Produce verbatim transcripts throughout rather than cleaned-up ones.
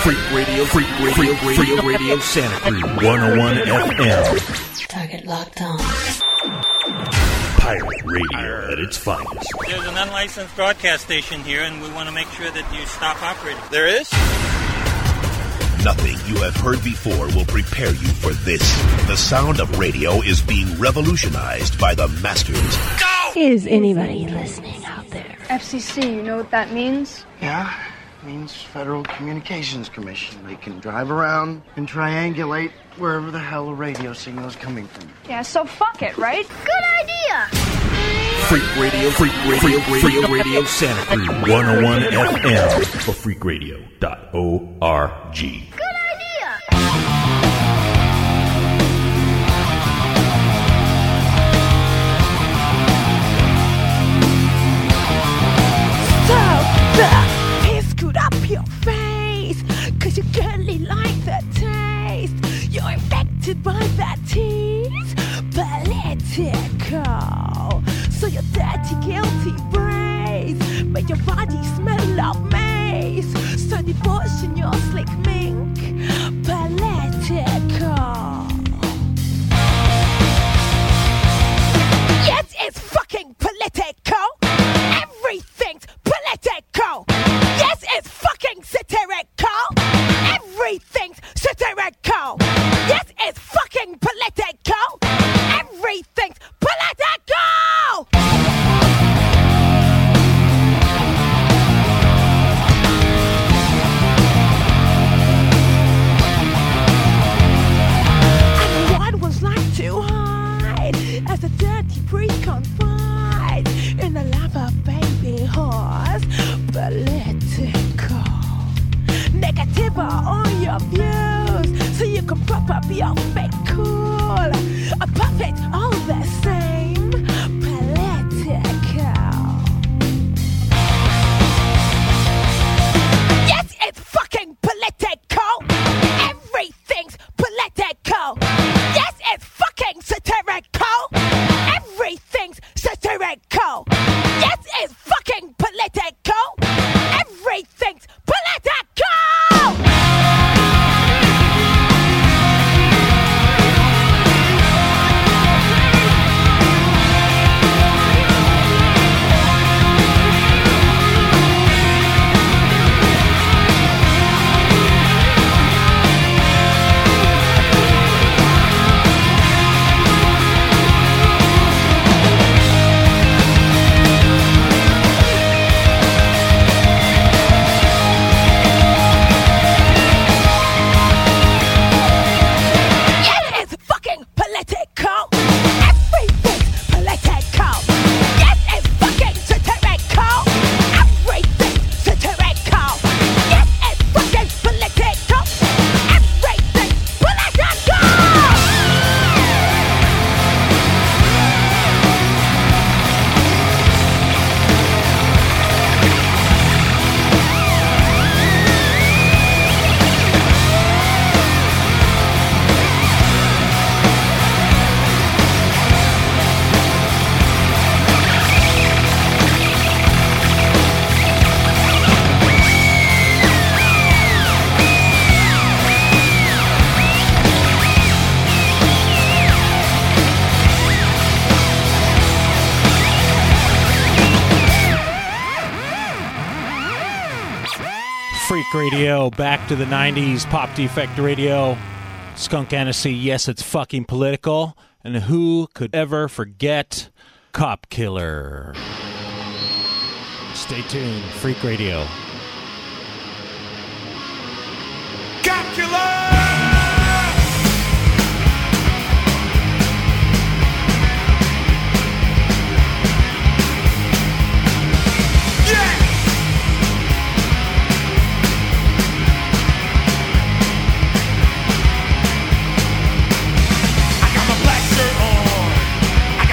Freak Radio, Freak Radio, Freak Radio, Radio Santa Cruz, one oh one F M. Target locked on. Pirate Radio at its finest. There's an unlicensed broadcast station here, and we want to make sure that you stop operating. There is? Nothing you have heard before will prepare you for this. The sound of radio is being revolutionized by the masters. Go! Is anybody listening out there? F C C, you know what that means? Yeah, it means Federal Communications Commission. They can drive around and triangulate wherever the hell a radio signal is coming from. Yeah, so fuck it, right? Good idea! Freak Radio, Freak Radio, Freak Radio, Radio Santa Cruz, one oh one F M, or freak radio dot org. Good idea! Stop that! Please scoot up your face, cause you girly like that taste. You're infected by that tease, political. So your dirty, guilty brains make your body smell of mace. So devotion your slick mink, political. Yes, it's fucking political. Everything's political. Yes, it's fucking satirical. Everything's satirical. Yes, it's fucking political. Everything's political. And what was like to hide as a dirty priest confide in a lava baby horse. Political. Negative are all your views, so you can prop up your fake cool. A puppet all the same. Political. Yes, it's fucking political. Everything's political. Yes, it's fucking satirical. Everything's satirical. Yes, it's fucking political. Everything's political. Freak Radio, back to the nineties, Pop Defect Radio, Skunk Anansie, yes, it's fucking political, and who could ever forget Cop Killer? Stay tuned, Freak Radio. Cop Killer!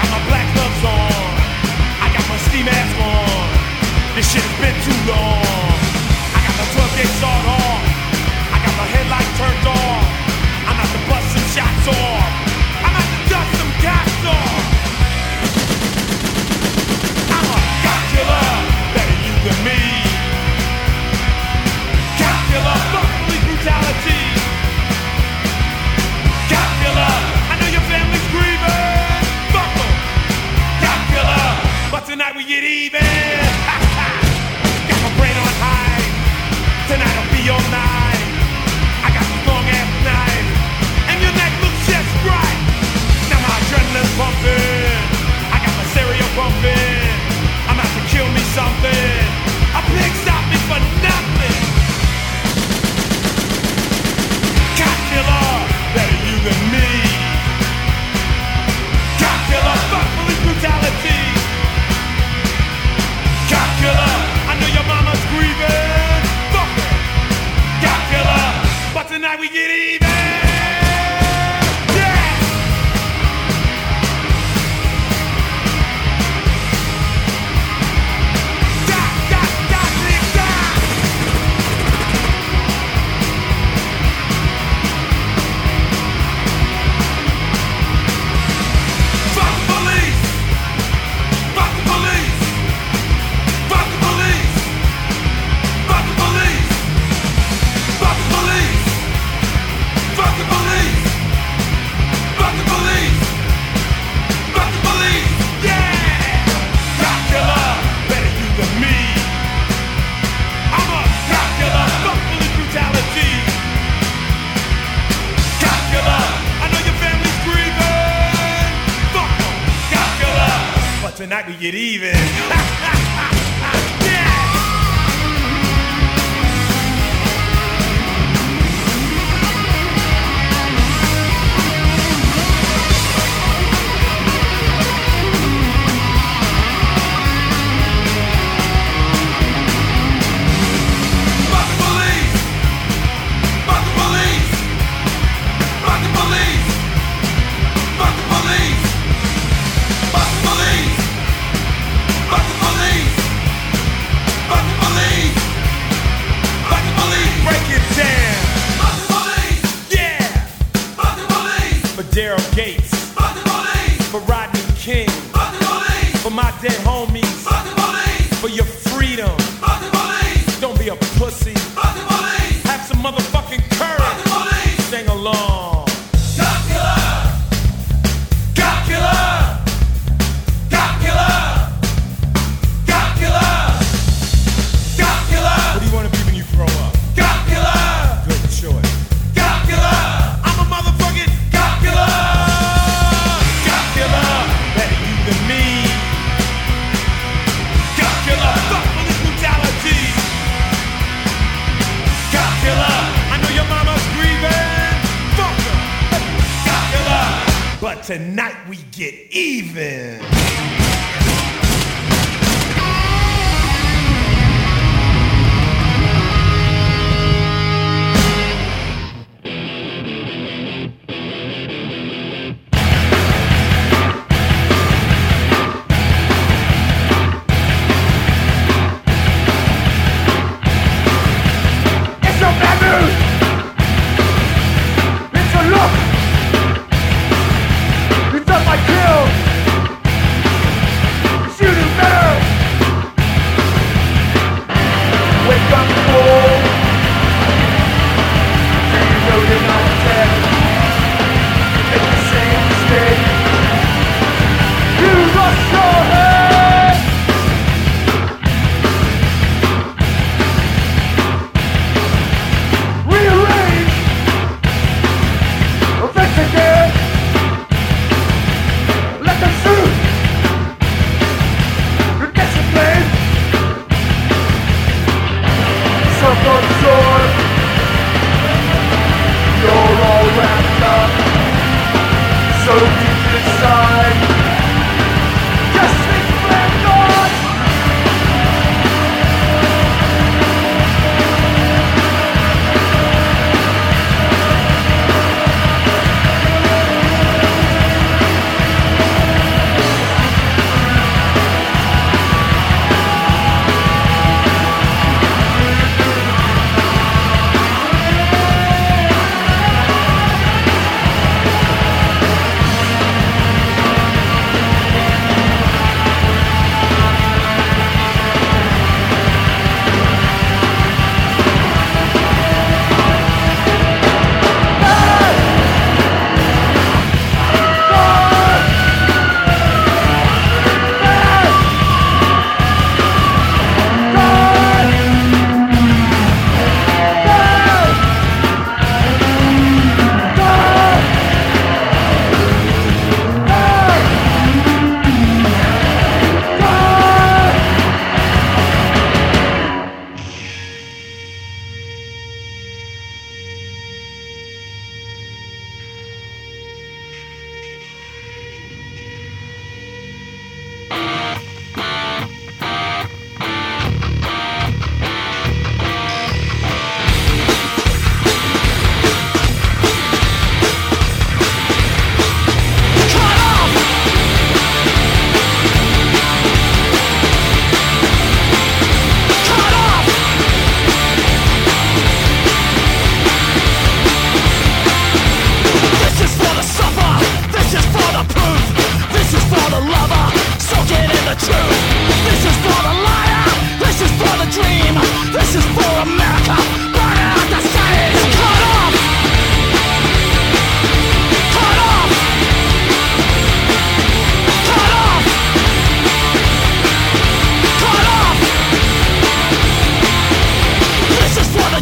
This shit's been too long. we get even. Yeah. Da, da, da, da, da. Fuck the police. Fuck the police. Fuck the police. Fuck the police. Fuck the police. Fuck the police. Fuck the police. Fuck the police. Yeah. Cop killer, better you than me. I'm a cop killer, fuck police brutality. Cop killer, I know your family's grieving. Fuck 'em, cop killer. But tonight we get even. Daryl Gates, fuck the police. For Rodney King, fuck the police. For my dead homies, fuck the police. For your freedom, fuck the police. Don't be a pussy, fuck the police. Have some motherfucking courage, fuck the police. Sing along. Cop killer, cop killer, cop killer, cop killer, cop killer. What do you want to be when you grow up? Cop killer. Good choice. Cop killer. I'm a motherfucking cop killer. Cop killer. Better you than me. Cop killer. Fuck police brutality. Cop killer. I know your mama's grieving. Fuck her. Cop killer. But tonight we get even.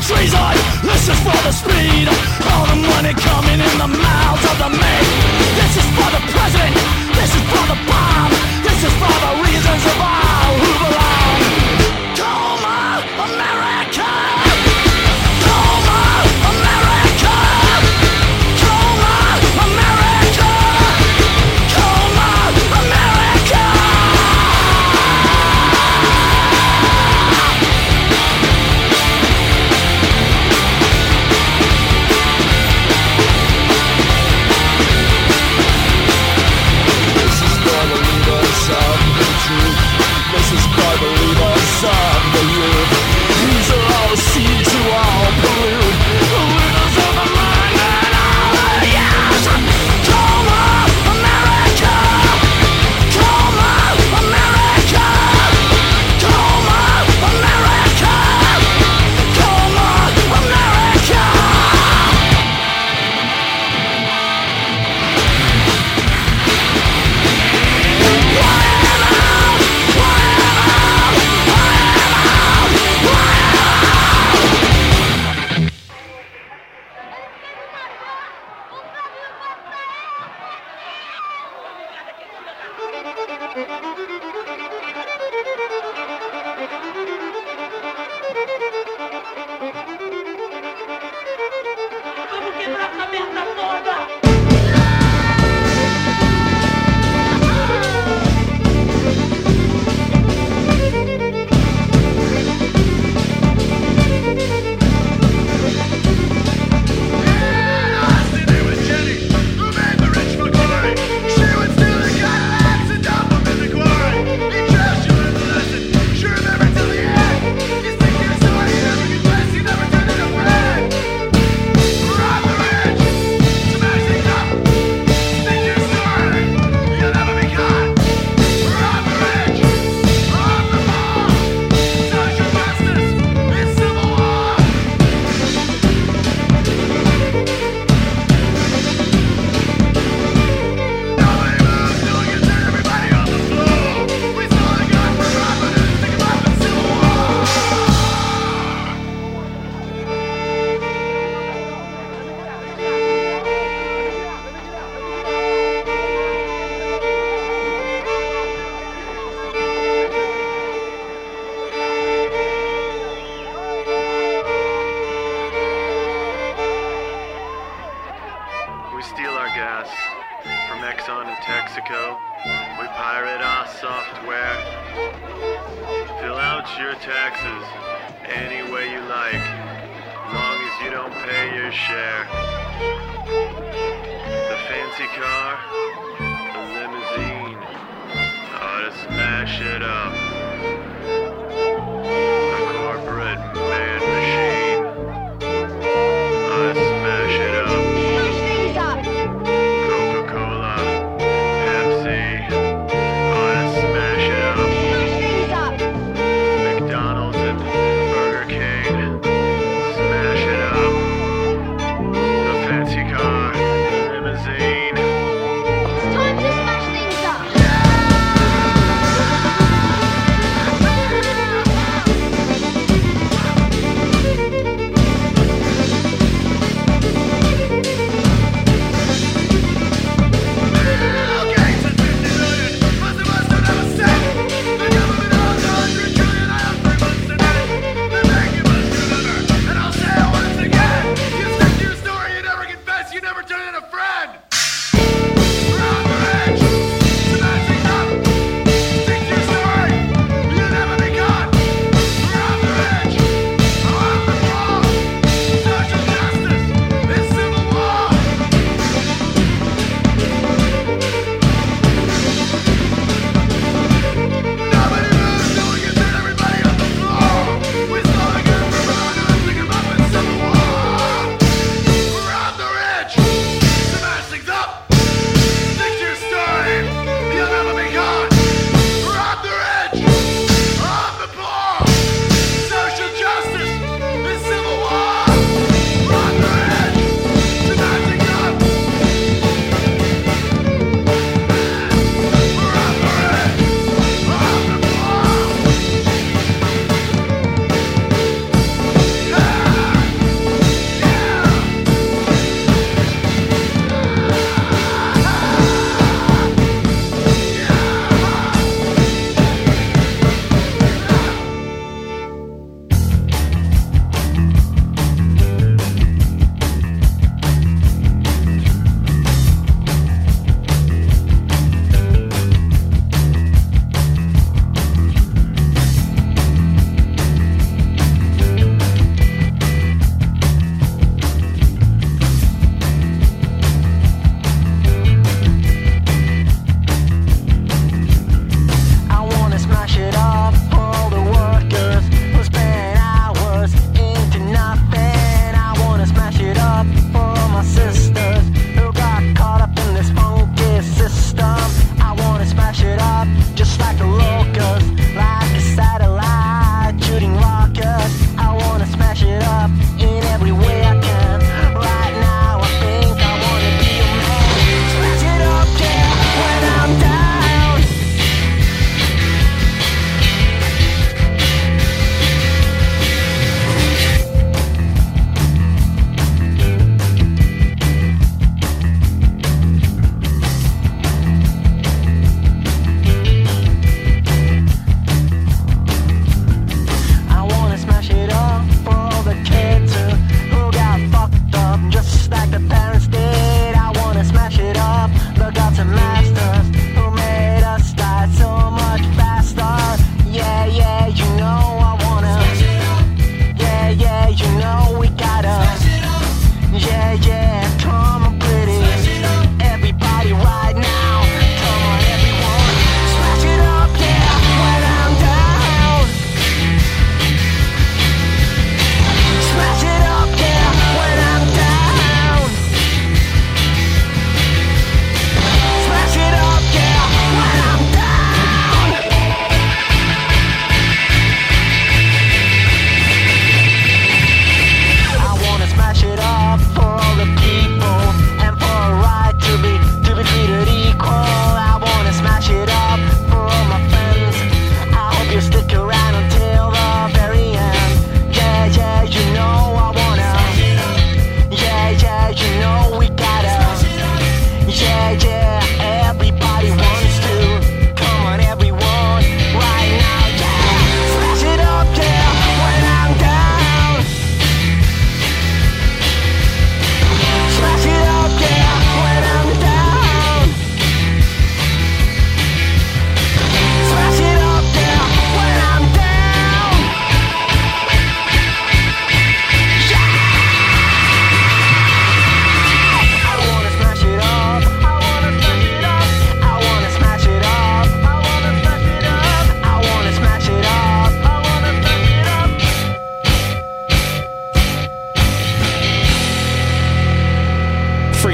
treason, this is for the speed. All the money coming in the mouths of the meek. This is for the president, this is for the bomb. This is for the reasons of all who belong. Coma, America! Coma, America! Coma, America! Coma, America! This is for the leaders of the youth. These are all seeds who all pollute. The leaders of the mind and all the youth. Coma, America! Coma, America! Coma, America! Coma, America! Vamos quebrar essa merda toda! We steal our gas from Exxon and Texaco. We pirate our software. Fill out your taxes any way you like, long as you don't pay your share. The fancy car, the limousine, ought to smash it up. The corporate man machine, ought to smash it up. Coca-Cola, Pepsi, ought to smash it up. McDonald's and Burger King, smash it up. The fancy car, limousine. It's time to smash things up.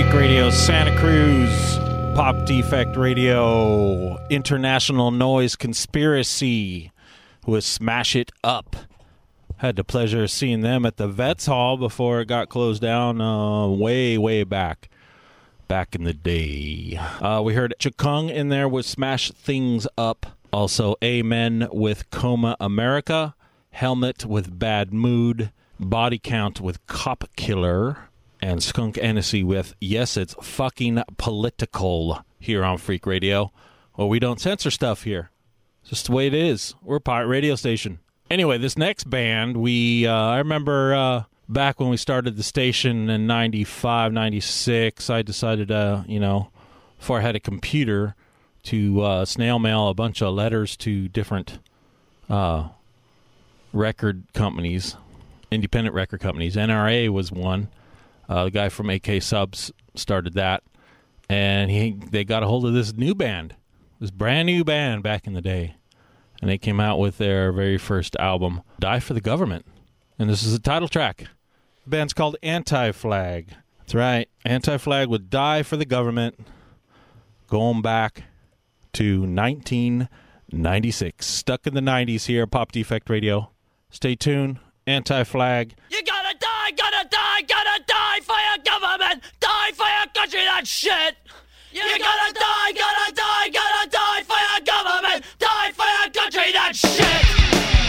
Freak Radio Santa Cruz, Pop Defect Radio, International Noise Conspiracy with Smash It Up. Had the pleasure of seeing them at the Vets Hall before it got closed down uh, way, way back. Back in the day. Uh, we heard Chikung in there with Smash Things Up. Also Amen with Coma America. Helmet with Bad Mood. Body Count with Cop Killer. And Skunk Annecy with Yes, It's Fucking Political here on Freak Radio. Well, we don't censor stuff here. It's just the way it is. We're a pirate radio station. Anyway, this next band, we uh, I remember uh, back when we started the station in ninety-five, ninety-six, I decided, uh, you know, before I had a computer, to uh, snail mail a bunch of letters to different uh, record companies, independent record companies. N R A was one. Uh, the guy from A K Subs started that, and he they got a hold of this new band, this brand new band back in the day, and they came out with their very first album, Die for the Government, and this is the title track. The band's called Anti-Flag. That's right, Anti-Flag with Die for the Government, going back to nineteen ninety-six. Stuck in the nineties here at Pop Defect Radio. Stay tuned, Anti-Flag. You gotta die, gotta die, gotta die for your government, die for your country, that shit. You gotta die, gotta die, gotta die for your government, die for your country, that shit.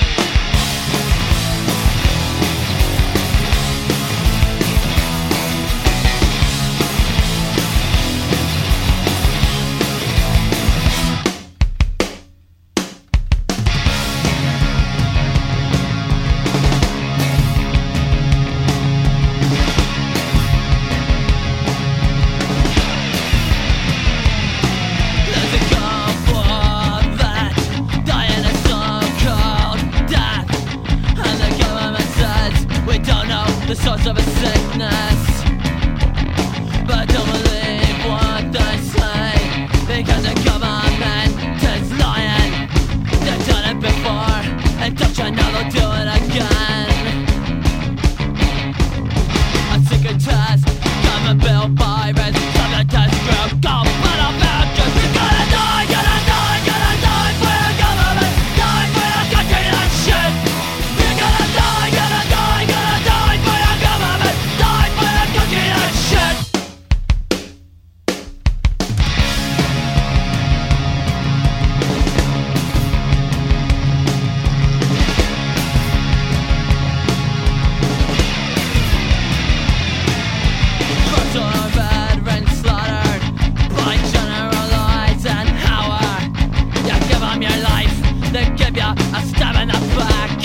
The source of a sickness, but don't believe what they say, because the government is lying. They've done it before, and don't you know they'll do it again. A secret test, government bill pirates, government test group, go but Americans. You gotta die, gotta die, gotta die for your government, die for your country, that shit. You gotta die, gotta die, gotta die for your government, die for your country, that shit. First are veterans slaughtered by General Eisenhower. You give them your life, they give you a stab in the back.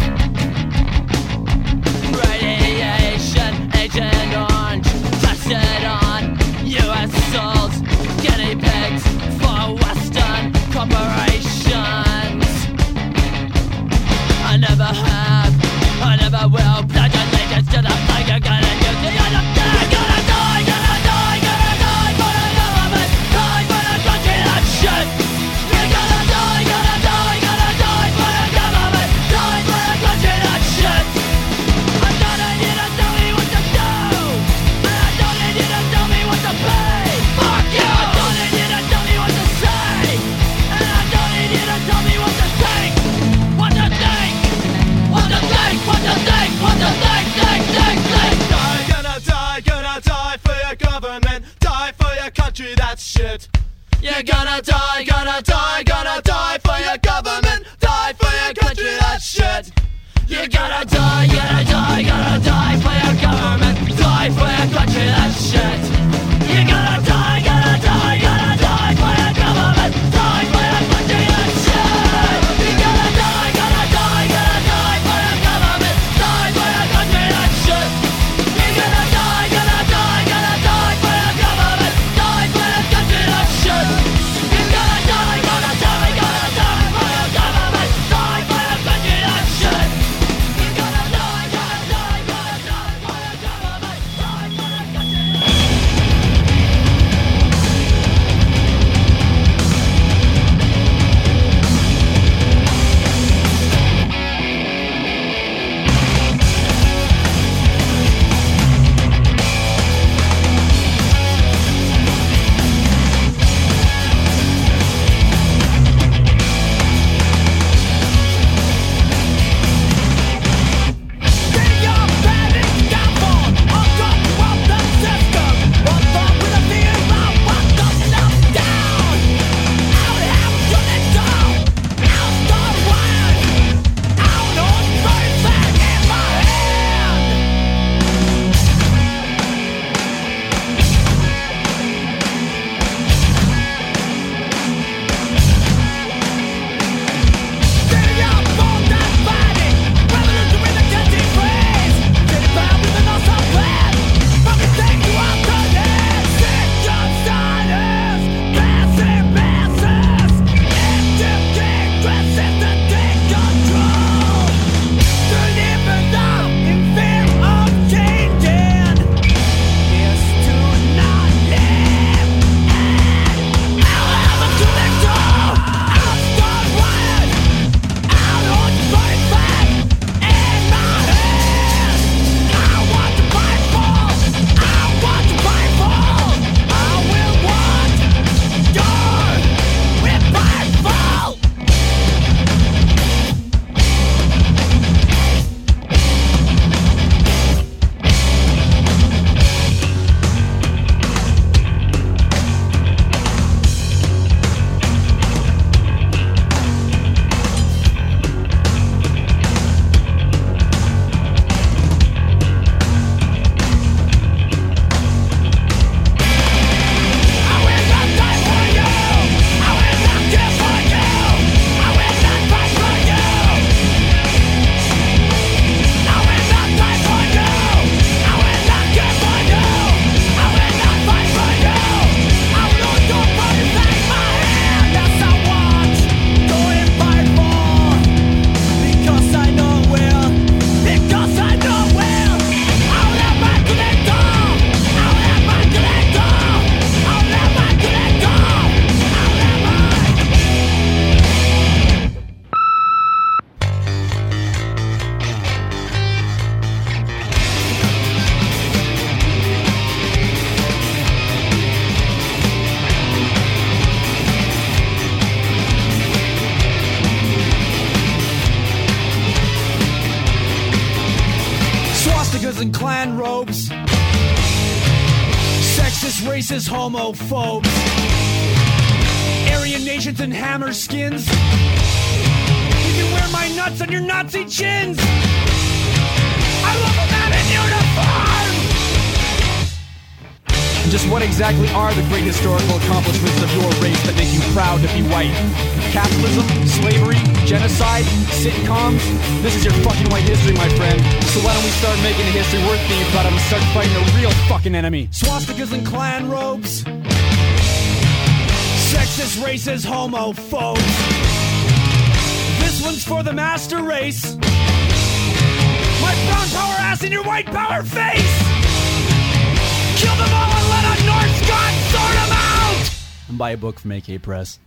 Radiation, Agent Orange, tested on U S souls, guinea pigs for Western corporations. I never have, I never will pledge allegiance to the flag you're gonna use. You're gonna die, gonna die, gonna die, gonna die for the government, die for the country, that shit. You're gonna die, gonna die, gonna die for the government, die for the country, that shit. I don't need you to tell me what to do, and I don't need you to tell me what to pay. Fuck you! I don't need you to tell me what to say, and I don't need you to tell me what to think. What to think, what to think, what to think, what to think, think, think, think. Die, gonna die, gonna die for your government, die for your country, that's shit. You're gonna die, gonna die, gonna die for your government, die for your country, that shit. You gotta die, gotta die, gotta die for your government, die for your country, that shit. You gotta die, gotta die, gotta die for your government, die for your country, that shit. You gotta die, gotta die, gotta die for your government, die for your country, that shit. You gotta die, gotta die, gotta die for your government, die for your country, that shit. You gotta die, gotta die, gotta clan robes, sexist, racist, homophobes, Aryan nations and hammer skins. You can wear my nuts on your Nazi chins. I love a man in uniform. Just what exactly are the great historical accomplishments of your race that make you proud to be white? Capitalism, slavery, genocide, sitcoms? This is your fucking white history, my friend. So why don't we start making a history worth being proud of and start fighting the real fucking enemy? Swastikas and clan robes, sexist, racist, homophobes. This one's for the master race. My brown power ass in your white power face. Kill them all and let a Norse god sort them out! And buy a book from A K Press.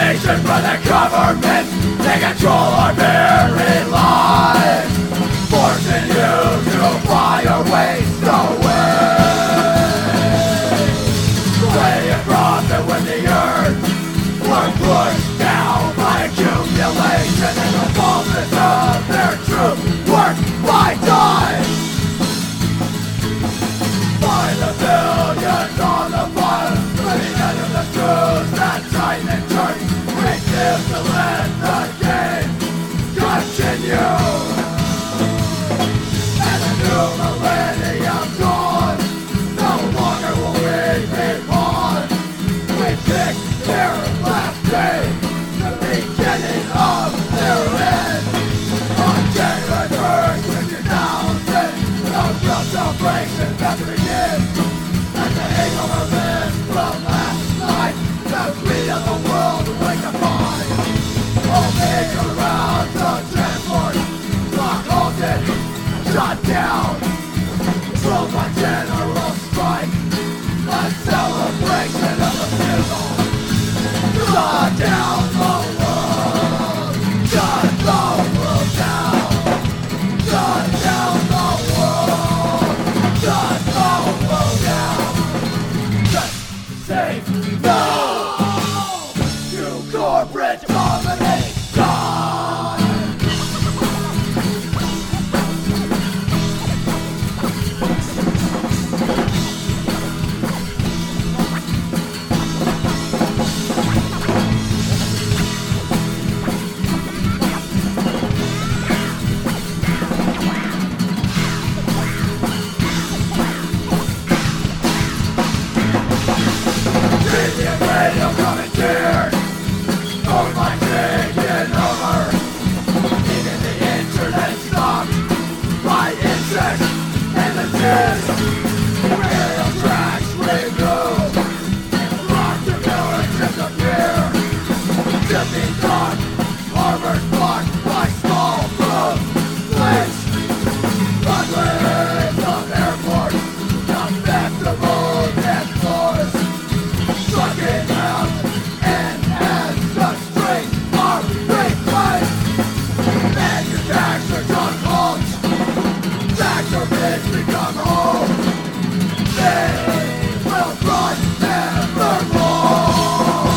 reason for the government to control our very lives, forcing you to buy your waste away. Playing profit with the earth, we're pushed down by accumulation and the fullness of their true work by time. By the billions on the bottom, living under the screws that tighten and turn, refuse to let the game continue. And the new millennium dawn, no longer will we be pawned. We pick their last day, the beginning of their end. On January first, two thousand, no guilt celebration that begin. And the hangover lives from last night, the greed of the world like a mine. All major rounds of transport, block halted, shut down. Drove by general strike, a celebration of the fizzle. Shut down the world, shut the world down. Shut down the world, shut the world down. Just say no to corporate domination. Radio commentary, over my taking over. Even the internet stopped by insects and the Jews. Radio tracks removed, rock the village disappear. Tipping dog, Harvard blocked by small roof place. Runways of airports, not vegetables and floors. Sucking out and as the streets are replaced. Manufactured on homes, factories become home. They will run nevermore.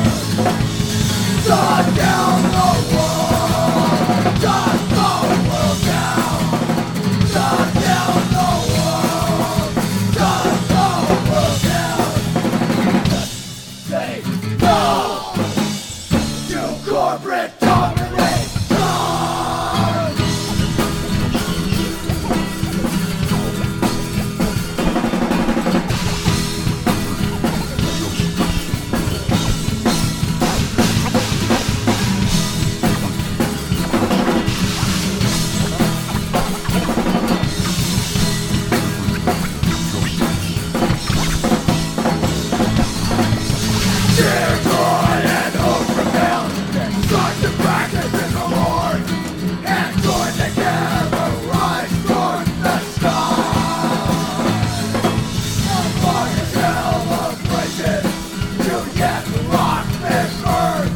Shut down the world, shut the world down. Shut down the world, shut the world down. Say no to corporate domination. Dear God and hope rebelled, start to practice in the Lord, and join together, rise toward the sky. A fucking celebration to yet rock this earth.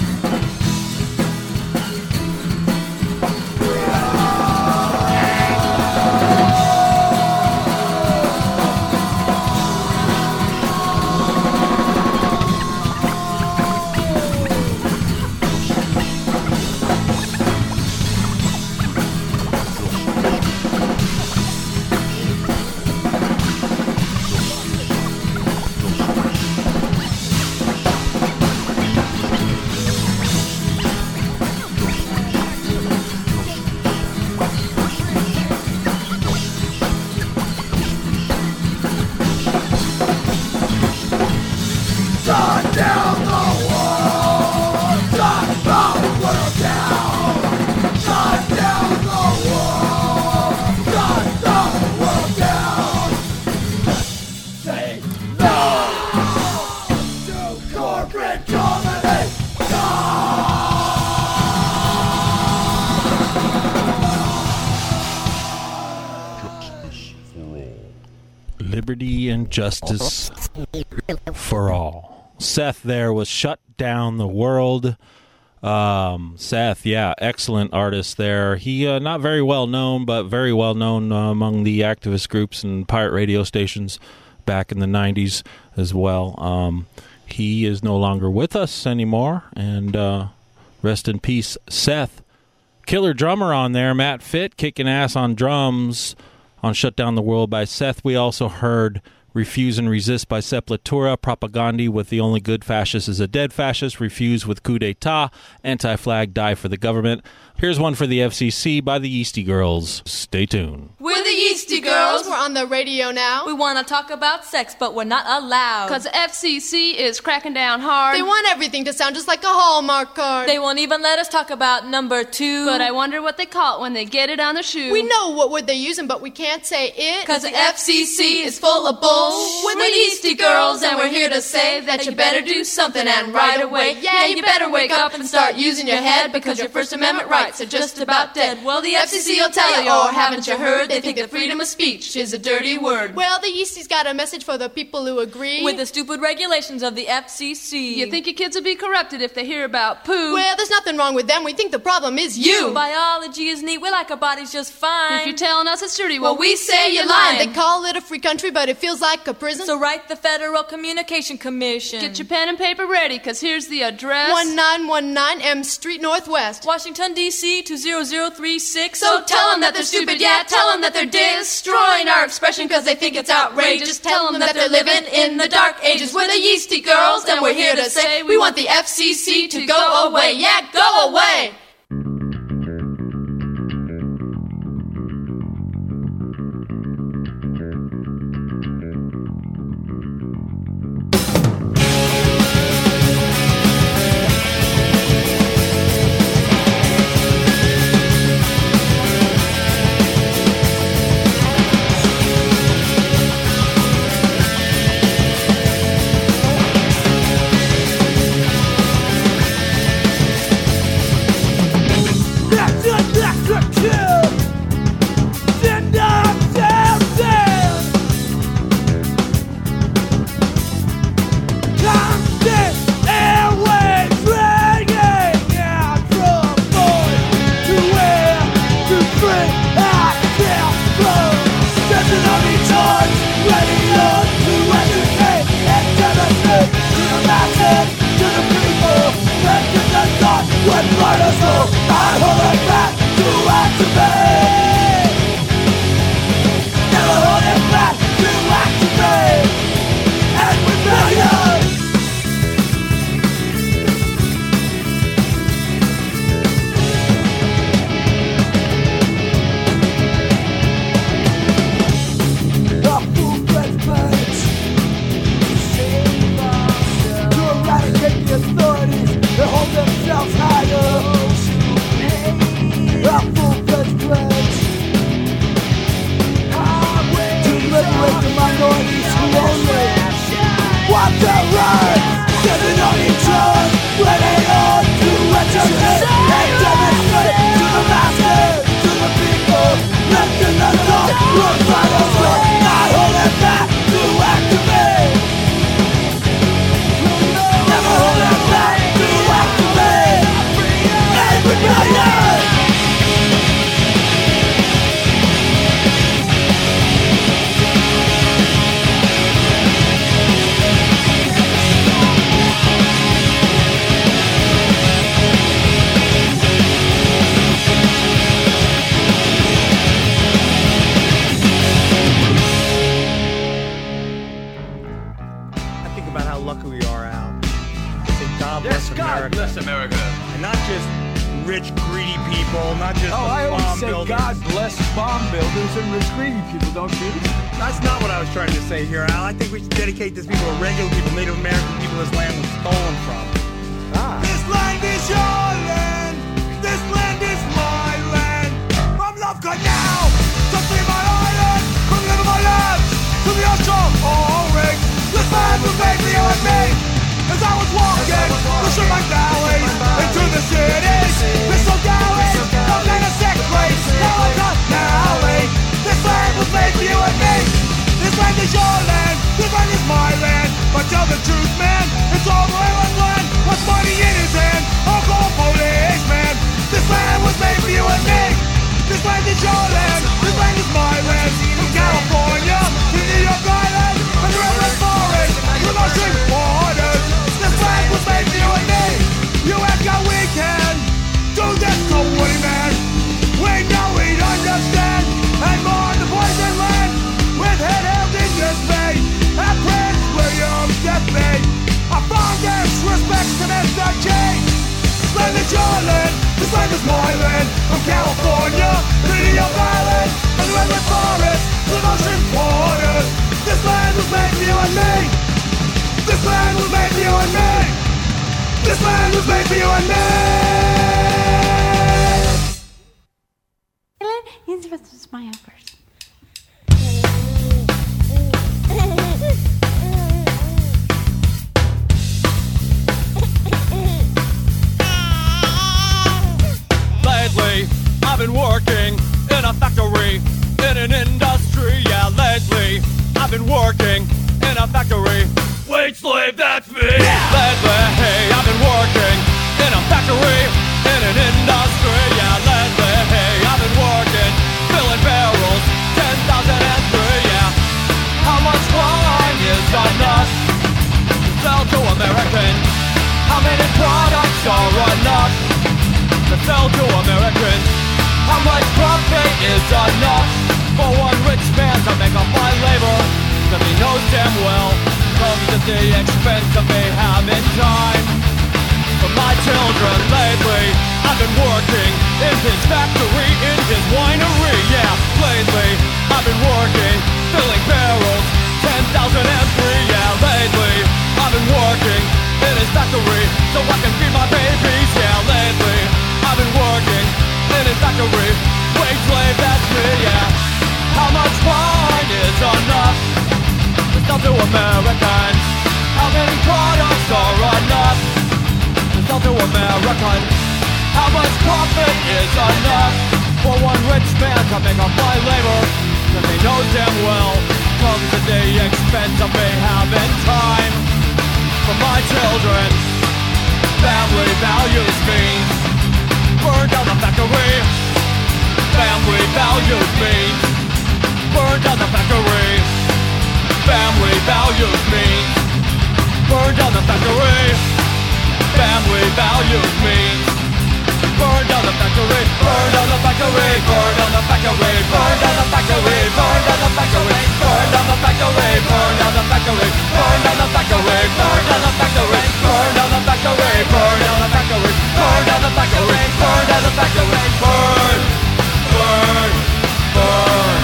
Shut down the world, shut the world down. Shut down the world, shut the world down. Say no to corporate domination. Liberty and justice for all. Seth there was Shut Down the World. Um, Seth, yeah, excellent artist there. He uh, not very well known, but very well known uh, among the activist groups and pirate radio stations back in the nineties as well. Um, he is no longer with us anymore, and uh, rest in peace, Seth. Killer drummer on there, Matt Fitt, kicking ass on drums on Shut Down the World by Seth. We also heard Refuse and Resist by Sepultura, Propaganda with The Only Good Fascist is a Dead Fascist, Refuse with Coup d'etat, Anti-Flag, Die for the Government. Here's one for the F C C by the Yeasty Girls. Stay tuned. We're the Yeasty Girls. We're on the radio now. We want to talk about sex, but we're not allowed. Cause the F C C is cracking down hard. They want everything to sound just like a Hallmark card. They won't even let us talk about number two. But I wonder what they call it when they get it on the shoe. We know what word they're using, but we can't say it. Cause the F C C is full of bull. We're the Yeasty Girls, and we're here to say that you better do something and right away. Yeah, you better wake up and start using your head, because your First Amendment rights are just about dead. Well, the F C C will tell you, or haven't you heard? They think that freedom of speech is a dirty word. Well, the Yeasties got a message for the people who agree with the stupid regulations of the F C C. You think your kids will be corrupted if they hear about poo? Well, there's nothing wrong with them. We think the problem is you. Biology is neat. We like our bodies just fine. If you're telling us it's dirty, well, well we say you're lying. They call it a free country, but it feels like a prison. So write the Federal Communication Commission. Get your pen and paper ready, because here's the address. one nine one nine M Street Northwest, Washington, D C two zero zero three six. So tell them that they're stupid, yeah, tell them that they're destroying our expression because they think it's outrageous. Tell them that they're living in the dark ages. We're the Yeasty Girls, and we're here to say we want the F C C to go away. Yeah, go away! This land is your land, this land is my land. But tell the truth, man, it's land is your land, this land is my land. From California to New York Island, from the redwood forest to the ocean waters. This land was made for you and me. You ask how we can do this to Woody Man. We know we'd understand. And more the poison land with head held in dismay. At Prince William's deathbed, our fondest respects to Mister J. This land is your land, this land is my land. From California to New York Island, and the redwood forest to the ocean waters. This land was made for you and me. This land was made for you and me. This land was made for you and me. This is my first. Lately, I've been working in a factory, in an industry, yeah, lately, I've been working in a factory. Wage slave, that's me! Yeah. Lately, hey, I've been working in a factory, in an industry, yeah, lately, hey, I've been working, filling barrels, ten thousand three, yeah. How much wine is enough to sell to Americans? How many products are enough to sell to Americans? How much profit is enough for one rich man to make up my labor? Cause he knows damn well comes at the expense of me having time for my children. Lately, I've been working in his factory, in his winery, yeah. Lately, I've been working, filling barrels, ten thousand three, yeah. Lately, I've been working in his factory so I can feed my babies, yeah. Lately, I've been working in his factory, wage slave, that's me, yeah. How much wine is enough to sell to Americans? How many products are enough to sell to Americans? How much profit is enough for one rich man to make up my labor? Cause he knows damn well comes at the expense of me having time for my children. Family values means burn down the factory. Family values means burn down the factory. Family values means burn down the factory. Family values means burn down the factory. Burn down the factory. Burn down the factory. Burn down the factory. Burn down the factory. Burn down the factory. Burn down the factory. Burn down the factory. Burn down the factory. Burn down the factory. Burn down the factory. Burn down the factory. Burn down the factory. Burn. Burn. Burn.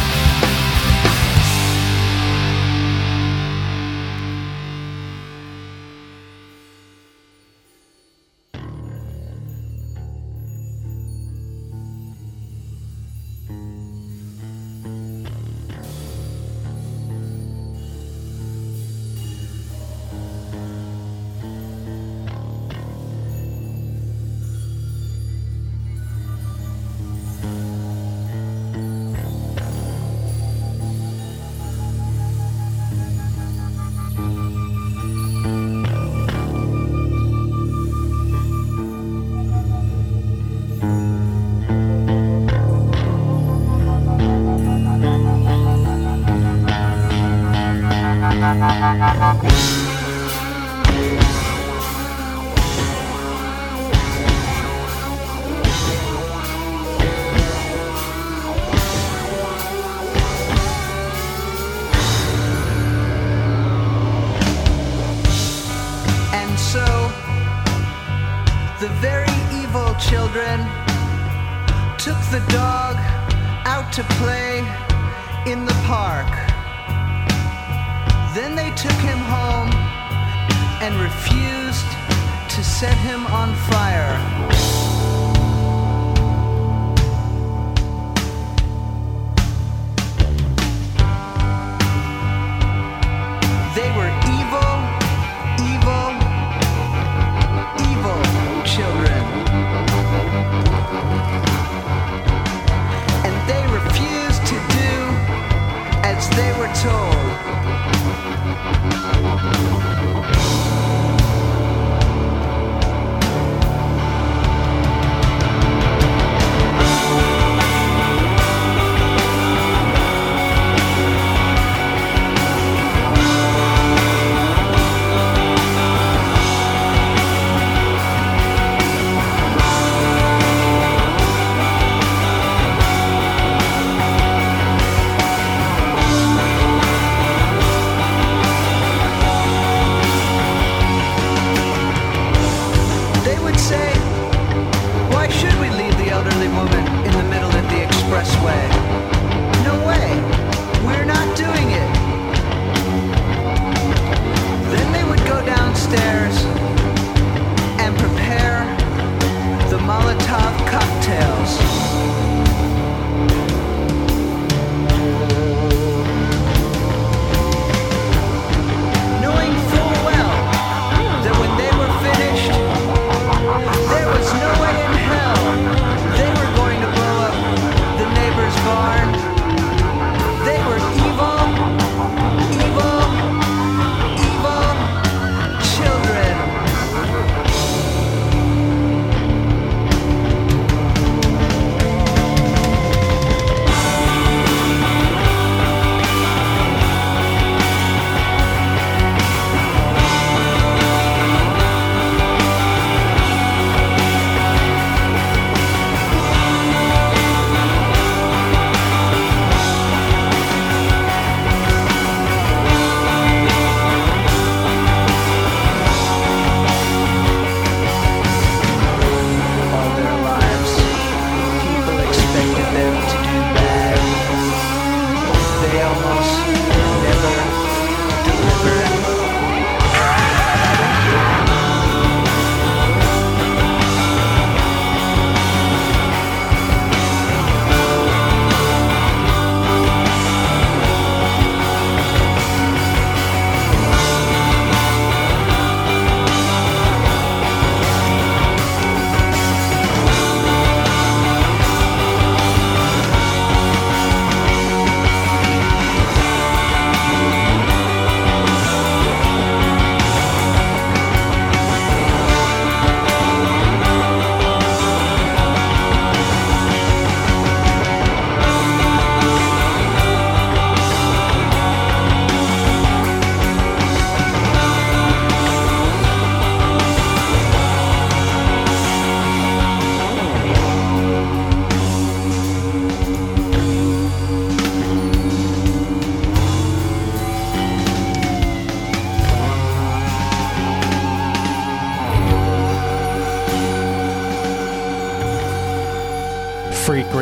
The very evil children took the dog out to play in the park. Then they took him home and refused to set him on fire. They were evil, evil, evil children. And they refused to do as they were told.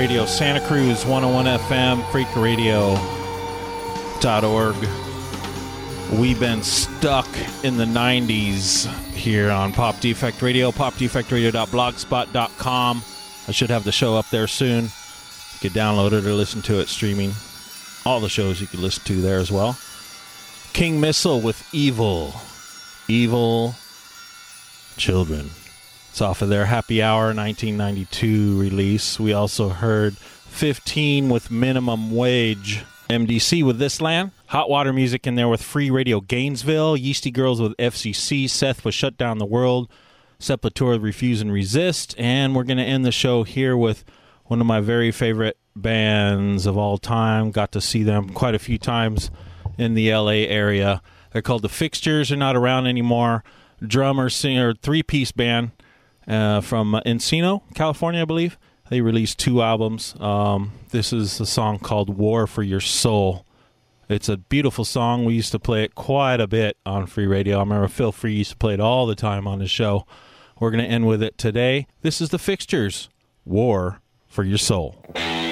Radio Santa Cruz, one oh one F M, freak radio dot org. We've been stuck in the nineties here on Pop Defect Radio, pop defect radio dot blogspot dot com. I should have the show up there soon. You could download it or listen to it streaming. All the shows you could listen to there as well. King Missile with Evil. Evil Children. It's off of their Happy Hour nineteen ninety-two release. We also heard fifteen with Minimum Wage. M D C with This Land. Hot Water Music in there with Free Radio Gainesville. Yeasty Girls with F C C. Seth with Shut Down the World. Sepultura with Refuse and Resist. And we're going to end the show here with one of my very favorite bands of all time. Got to see them quite a few times in the L A area. They're called The Fixtures. They're not around anymore. Drummer, singer, three-piece band uh, from Encino, California, I believe. They released two albums. Um, this is a song called War for Your Soul. It's a beautiful song. We used to play it quite a bit on Free Radio. I remember Phil Free used to play it all the time on his show. We're going to end with it today. This is The Fixtures, War for Your Soul.